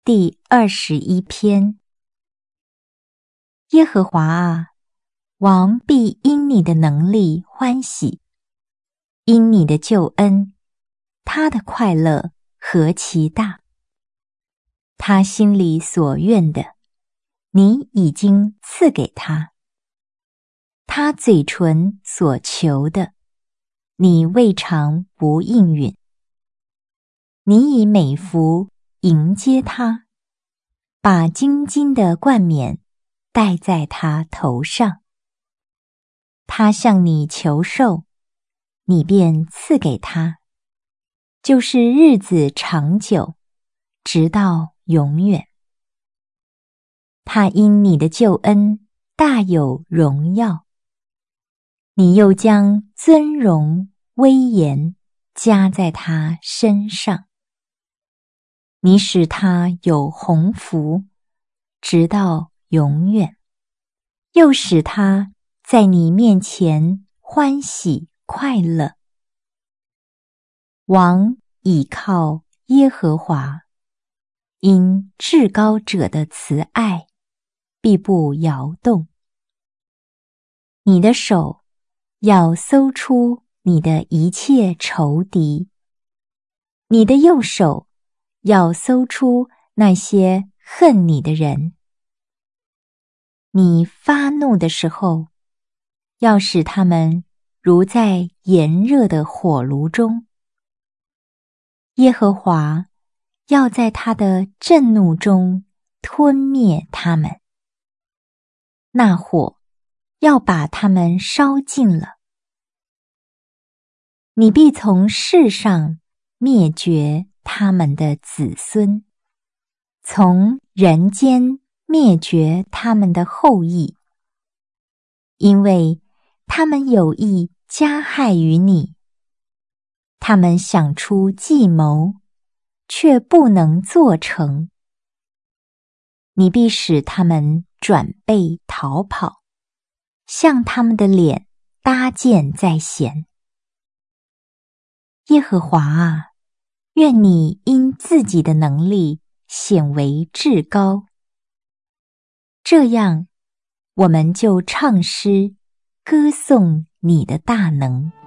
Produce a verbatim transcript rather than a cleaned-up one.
第二十一篇。耶和华啊，王必因你的能力欢喜，因你的救恩，他的快乐何其大！他心里所愿的，你已经赐给他；他嘴唇所求的，你未尝不应允。你以美福迎接他，把金金的冠冕戴在他头上。他向你求寿，你便赐给他，就是日子长久，直到永远。他因你的救恩大有荣耀，你又将尊荣威严加在他身上。你使他有鸿福，直到永远，又使他在你面前欢喜快乐。王倚靠耶和华，因至高者的慈爱必不摇动。你的手要搜出你的一切仇敌，你的右手要搜出那些恨你的人。你发怒的时候，要使他们如在炎热的火炉中。耶和华要在他的震怒中吞灭他们，那火要把他们烧尽了。你必从世上灭绝他们的子孙，从人间灭绝他们的后裔，因为他们有意加害于你。他们想出计谋，却不能做成。你必使他们转背逃跑，向他们的脸搭箭在弦。耶和华啊，愿你因自己的能力显为至高。这样，我们就唱诗，歌颂你的大能。